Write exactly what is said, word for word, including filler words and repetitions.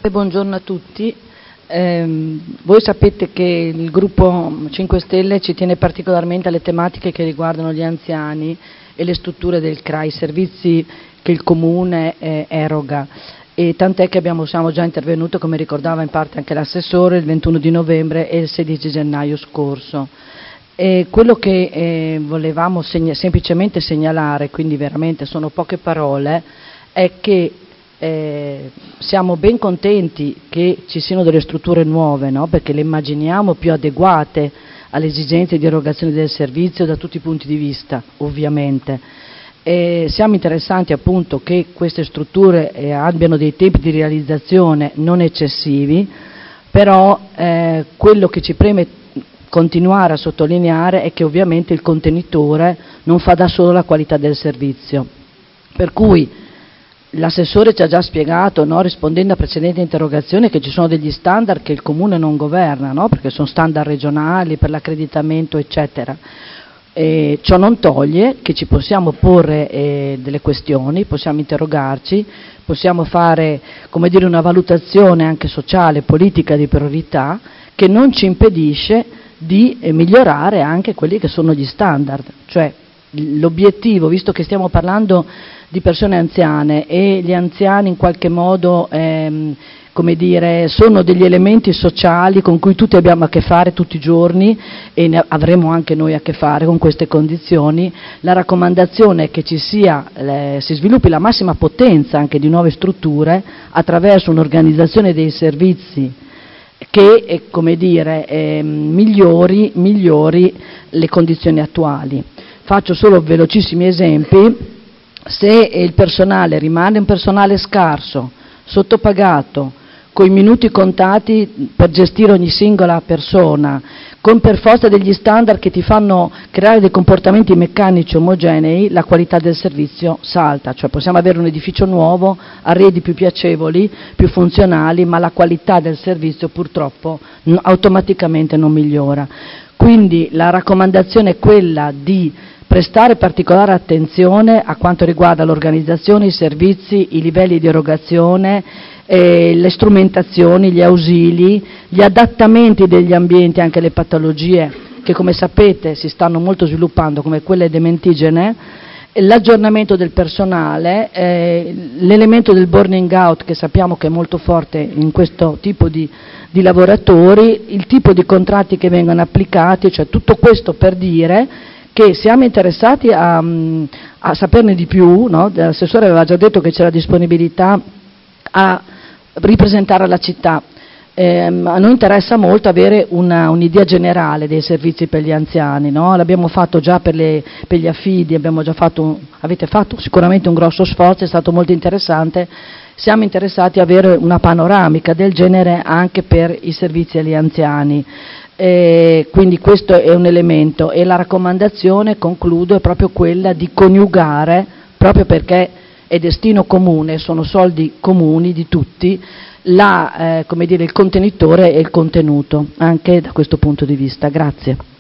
Buongiorno a tutti. Eh, voi sapete che il gruppo cinque Stelle ci tiene particolarmente alle tematiche che riguardano gli anziani e le strutture del C R A, i servizi che il Comune eh, eroga, e tant'è che abbiamo, siamo già intervenuti, come ricordava in parte anche l'assessore, il ventuno di novembre e il sedici gennaio scorso. E quello che eh, volevamo segna- semplicemente segnalare, quindi veramente sono poche parole, è che Eh, siamo ben contenti che ci siano delle strutture nuove, no? Perché le immaginiamo più adeguate alle esigenze di erogazione del servizio da tutti i punti di vista, ovviamente. E siamo interessati appunto che queste strutture eh, abbiano dei tempi di realizzazione non eccessivi, però eh, quello che ci preme continuare a sottolineare è che ovviamente il contenitore non fa da solo la qualità del servizio, per cui l'assessore ci ha già spiegato, no, rispondendo a precedenti interrogazioni, che ci sono degli standard che il Comune non governa, no, perché sono standard regionali per l'accreditamento, eccetera. E ciò non toglie che ci possiamo porre eh, delle questioni, possiamo interrogarci, possiamo fare, come dire, una valutazione anche sociale, politica di priorità, che non ci impedisce di eh, migliorare anche quelli che sono gli standard. Cioè l'obiettivo, visto che stiamo parlando di persone anziane e gli anziani in qualche modo ehm, come dire, sono degli elementi sociali con cui tutti abbiamo a che fare tutti i giorni, e ne avremo anche noi a che fare con queste condizioni, la raccomandazione è che ci sia, eh, si sviluppi la massima potenza anche di nuove strutture attraverso un'organizzazione dei servizi che eh, come dire, eh, migliori, migliori le condizioni attuali. Faccio solo velocissimi esempi. Se il personale rimane un personale scarso, sottopagato, con i minuti contati per gestire ogni singola persona, con per forza degli standard che ti fanno creare dei comportamenti meccanici omogenei, la qualità del servizio salta. Cioè possiamo avere un edificio nuovo, arredi più piacevoli, più funzionali, ma la qualità del servizio purtroppo n- automaticamente non migliora. Quindi la raccomandazione è quella di prestare particolare attenzione a quanto riguarda l'organizzazione, i servizi, i livelli di erogazione, eh, le strumentazioni, gli ausili, gli adattamenti degli ambienti anche alle patologie che, come sapete, si stanno molto sviluppando, come quelle dementigene, l'aggiornamento del personale, eh, l'elemento del burning out, che sappiamo che è molto forte in questo tipo di, di lavoratori, il tipo di contratti che vengono applicati, cioè tutto questo per dire che siamo interessati a, a saperne di più, no? L'assessore aveva già detto che c'era disponibilità a ripresentare la città. Eh, a noi interessa molto avere una, un'idea generale dei servizi per gli anziani, no? L'abbiamo fatto già per, le, per gli affidi, abbiamo già fatto, avete fatto sicuramente un grosso sforzo, è stato molto interessante. Siamo interessati a avere una panoramica del genere anche per i servizi agli anziani. Eh, quindi questo è un elemento, e la raccomandazione, concludo, è proprio quella di coniugare, proprio perché è destino comune, sono soldi comuni di tutti, la, eh, come dire, il contenitore e il contenuto, anche da questo punto di vista. Grazie.